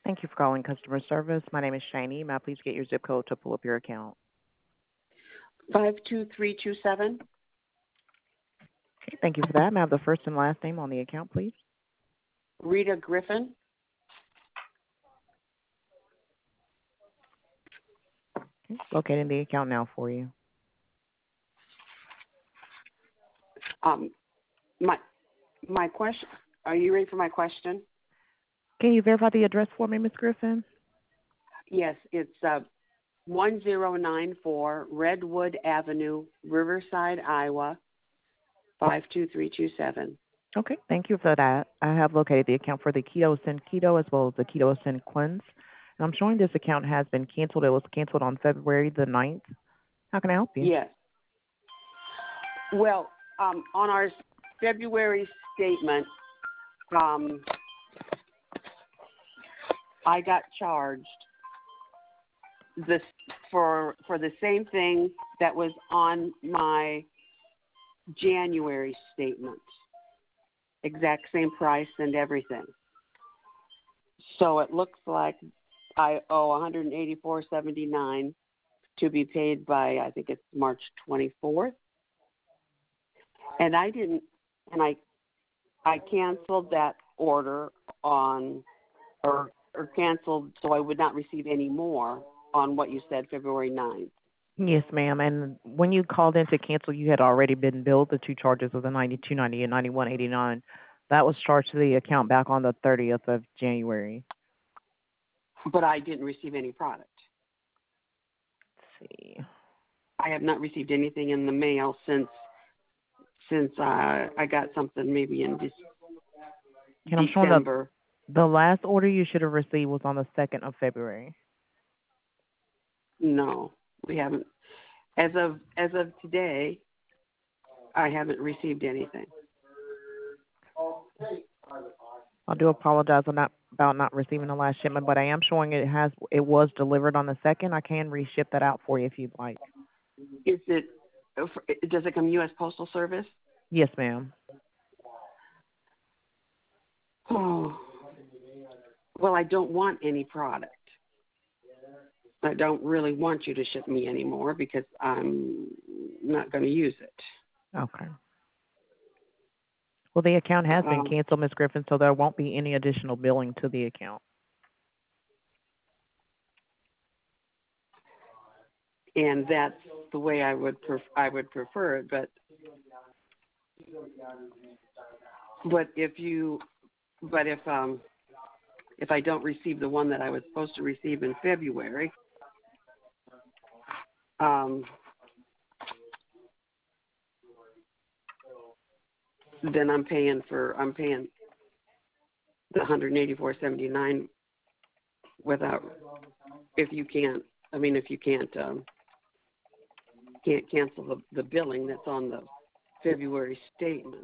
Thank you for calling customer service. My name is Shani. May I please get your zip code to pull up your account? 52327. Okay, thank you for that. May I have the first and last name on the account, please? Rita Griffin. Okay, locating the account now for you. My question. Are you ready for my question? Can you verify the address for me, Ms. Griffin? Yes, it's 1094 Redwood Avenue, Riverside, Iowa, 52327. Okay, thank you for that. I have located the account for the Keto Sin Keto as well as the Keto Sin Cleanse. And I'm showing this account has been canceled. It was canceled on February the 9th. How can I help you? Yes. Well, on our February statement, I got charged this for the same thing that was on my January statement. Exact same price and everything. So it looks like I owe $184.79 to be paid by, I think it's March 24th. And I canceled that order on, or canceled so I would not receive any more on what you said, February 9th. Yes, ma'am. And when you called in to cancel, you had already been billed the two charges of the $92.90 and $91.89. That was charged to the account back on the 30th of January. But I didn't receive any product. Let's see. I have not received anything in the mail since I got something maybe in And I'm showing December. the last order you should have received was on the 2nd of February. No, we haven't. As of today, I haven't received anything. I do apologize about not receiving the last shipment, but I am showing it was delivered on the 2nd. I can reship that out for you if you'd like. Does it come U.S. Postal Service? Yes, ma'am. Oh, well, I don't want any product. I don't really want you to ship me anymore because I'm not going to use it. Okay. Well, the account has been canceled, Ms. Griffin, so there won't be any additional billing to the account. And that's the way I would prefer it, but if I don't receive the one that I was supposed to receive in February, then I'm paying the $184.79 without, if you can't cancel the billing that's on the February statement.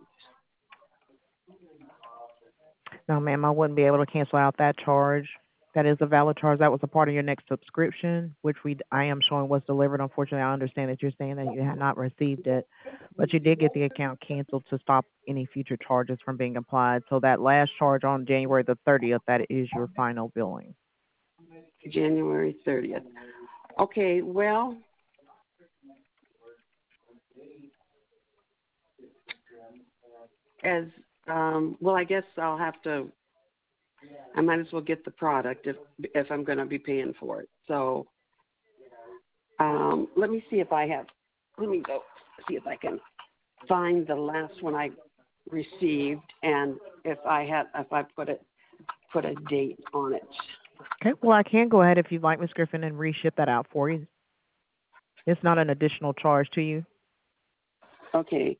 No, ma'am, I wouldn't be able to cancel out that charge. That is a valid charge. That was a part of your next subscription, which I am showing was delivered. Unfortunately, I understand that you're saying that you had not received it, but you did get the account canceled to stop any future charges from being applied. So that last charge on January the 30th, that is your final billing. January 30th. Okay, well, I guess I might as well get the product if I'm going to be paying for it. So let me go see if I can find the last one I received and if I put a date on it. Okay, well, I can go ahead if you'd like, Ms. Griffin, and reship that out for you. It's not an additional charge to you. Okay.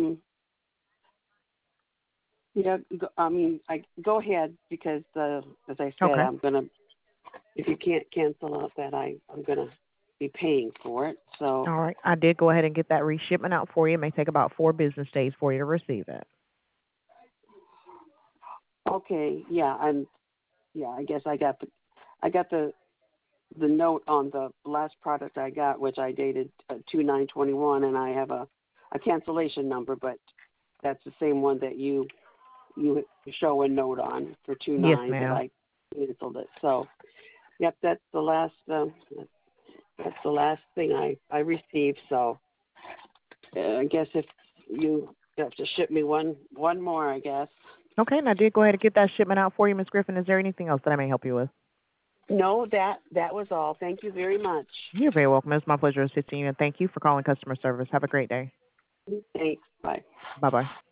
Yeah, go ahead because as I said, Okay. I'm gonna. If you can't cancel out that, I'm gonna be paying for it. So. All right, I did go ahead and get that reshipment out for you. It may take about 4 business days for you to receive it. Okay. Yeah, I guess I got the note on the last product I got, which I dated 2/9/21, and I have a cancellation number, but that's the same one that you show a note on for 2/9. Yes, ma'am. canceled it. So, yep, that's the last thing I received. So, I guess if you have to ship me one more, I guess. Okay, and I did go ahead and get that shipment out for you, Ms. Griffin. Is there anything else that I may help you with? No, that was all. Thank you very much. You're very welcome. It's my pleasure assisting you, and thank you for calling customer service. Have a great day. Thanks. Bye. Bye-bye.